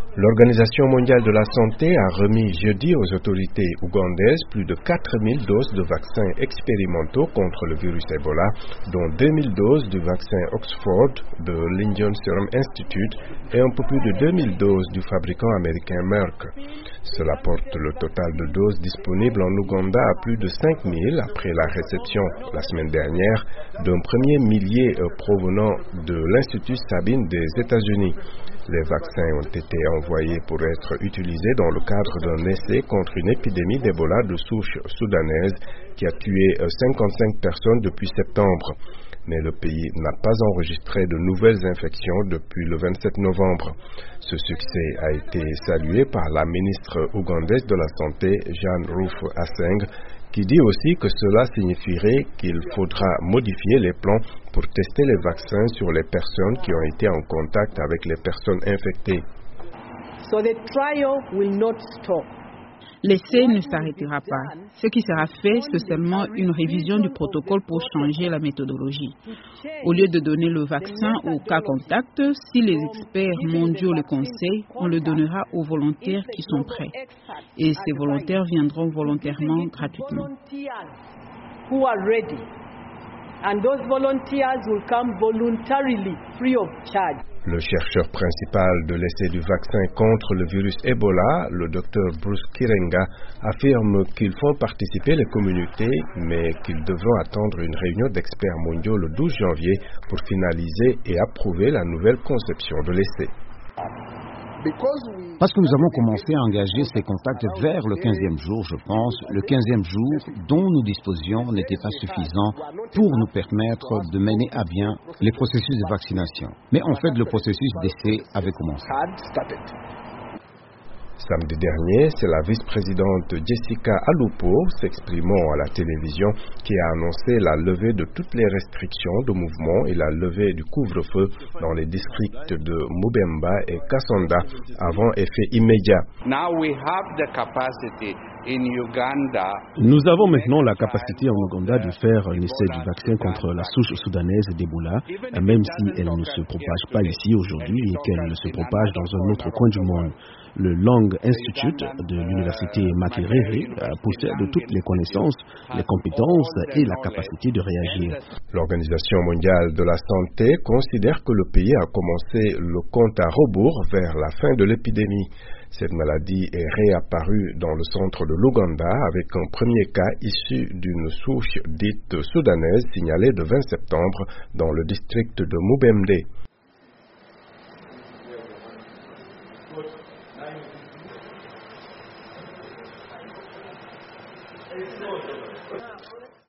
L'Organisation mondiale de la santé a remis jeudi aux autorités ougandaises plus de 4000 doses de vaccins expérimentaux contre le virus Ebola, dont 2000 doses du vaccin Oxford de l'Indian Serum Institute et un peu plus de 2000 doses du fabricant américain Merck. Cela porte le total de doses disponibles en Ouganda à plus de 5000 après la réception la semaine dernière d'un premier millier provenant de l'Institut Sabin des États-Unis. Les vaccins ont été envoyés pour être utilisés dans le cadre d'un essai contre une épidémie d'Ebola de souche soudanaise qui a tué 55 personnes depuis septembre. Mais le pays n'a pas enregistré de nouvelles infections depuis le 27 novembre. Ce succès a été salué par la ministre ougandaise de la Santé, Jane Ruth-Aceng, qui dit aussi que cela signifierait qu'il faudra modifier les plans pour tester les vaccins sur les personnes qui ont été en contact avec les personnes infectées. So the trial will not stop. L'essai ne s'arrêtera pas. Ce qui sera fait, c'est seulement une révision du protocole pour changer la méthodologie. Au lieu de donner le vaccin aux cas contacts, si les experts mondiaux le conseillent, on le donnera aux volontaires qui sont prêts. Et ces volontaires viendront volontairement gratuitement. And those volunteers will come voluntarily, free of charge. Le chercheur principal de l'essai du vaccin contre le virus Ebola, le Dr Bruce Kirenga, affirme qu'il faut participer les communautés, mais qu'ils devront attendre une réunion d'experts mondiaux le 12 janvier pour finaliser et approuver la nouvelle conception de l'essai. Parce que nous avons commencé à engager ces contacts vers le 15e jour, je pense, le 15e jour dont nous disposions n'était pas suffisant pour nous permettre de mener à bien les processus de vaccination. Mais en fait, le processus d'essai avait commencé. Samedi dernier, c'est la vice-présidente Jessica Alupo, s'exprimant à la télévision, qui a annoncé la levée de toutes les restrictions de mouvement et la levée du couvre-feu dans les districts de Mubemba et Kasonda avant effet immédiat. Nous avons maintenant la capacité en Ouganda de faire un essai du vaccin contre la souche soudanaise d'Ebola, même si elle ne se propage pas ici aujourd'hui et qu'elle se propage dans un autre coin du monde. Le Long Institute de l'université Makerere possède toutes les connaissances, les compétences et la capacité de réagir. L'Organisation mondiale de la santé considère que le pays a commencé le compte à rebours vers la fin de l'épidémie. Cette maladie est réapparue dans le centre de l'Ouganda avec un premier cas issu d'une souche dite soudanaise signalée le 20 septembre dans le district de Mubembe.